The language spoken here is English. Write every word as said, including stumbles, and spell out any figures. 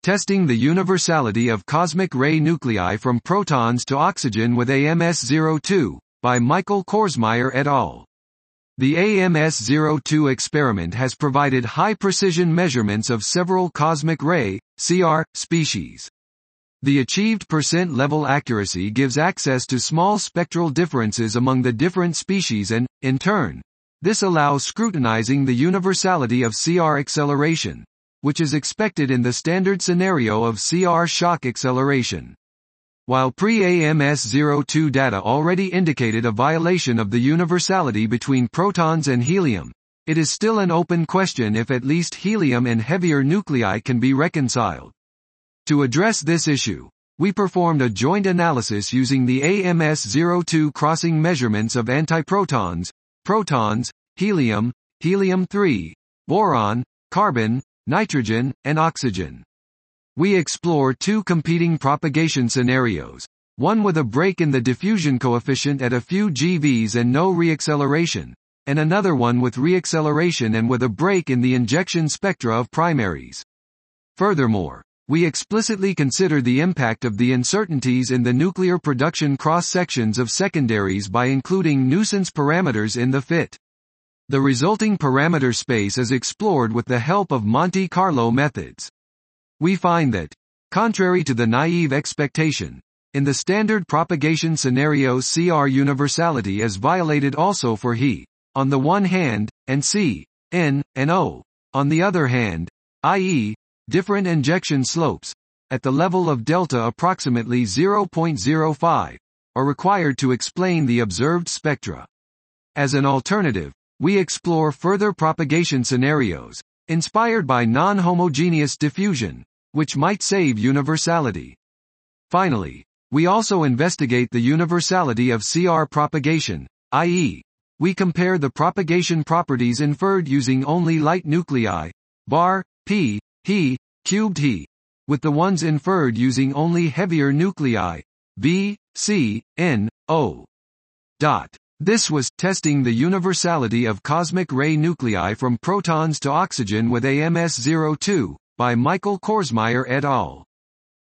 Testing the universality of cosmic ray nuclei from protons to oxygen with A M S zero two, by Michael Korsmeier et al. The A M S zero two experiment has provided high-precision measurements of several cosmic ray, C R, species. The achieved percent level accuracy gives access to small spectral differences among the different species and, in turn, this allows scrutinizing the universality of C R acceleration, which is expected in the standard scenario of C R shock acceleration. While pre-A M S zero two data already indicated a violation of the universality between protons and helium, it is still an open question if at least helium and heavier nuclei can be reconciled. To address this issue, we performed a joint analysis using the A M S zero two crossing measurements of antiprotons, protons, helium, helium three, boron, carbon, nitrogen, and oxygen. We explore two competing propagation scenarios, one with a break in the diffusion coefficient at a few G V s and no reacceleration, and another one with reacceleration and with a break in the injection spectra of primaries. Furthermore, we explicitly consider the impact of the uncertainties in the nuclear production cross-sections of secondaries by including nuisance parameters in the fit. The resulting parameter space is explored with the help of Monte Carlo methods. We find that, contrary to the naive expectation, in the standard propagation scenario C R universality is violated also for He, on the one hand, and C, N, and O, on the other hand, that is, different injection slopes, at the level of delta approximately zero point zero five, are required to explain the observed spectra. As an alternative, we explore further propagation scenarios, inspired by non-homogeneous diffusion, which might save universality. Finally, we also investigate the universality of C R propagation, that is, we compare the propagation properties inferred using only light nuclei, bar, p, he, cubed he, with the ones inferred using only heavier nuclei, b, c, n, o. Dot. This was testing the universality of cosmic ray nuclei from protons to oxygen with A M S zero two, by Michael Korsmeier et al.